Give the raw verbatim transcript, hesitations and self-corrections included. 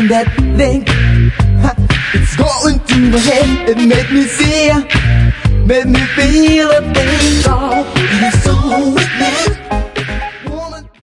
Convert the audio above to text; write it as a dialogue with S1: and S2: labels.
S1: that thing, ha, it's going to my head. It made me see, made me feel a thing. Oh, it's so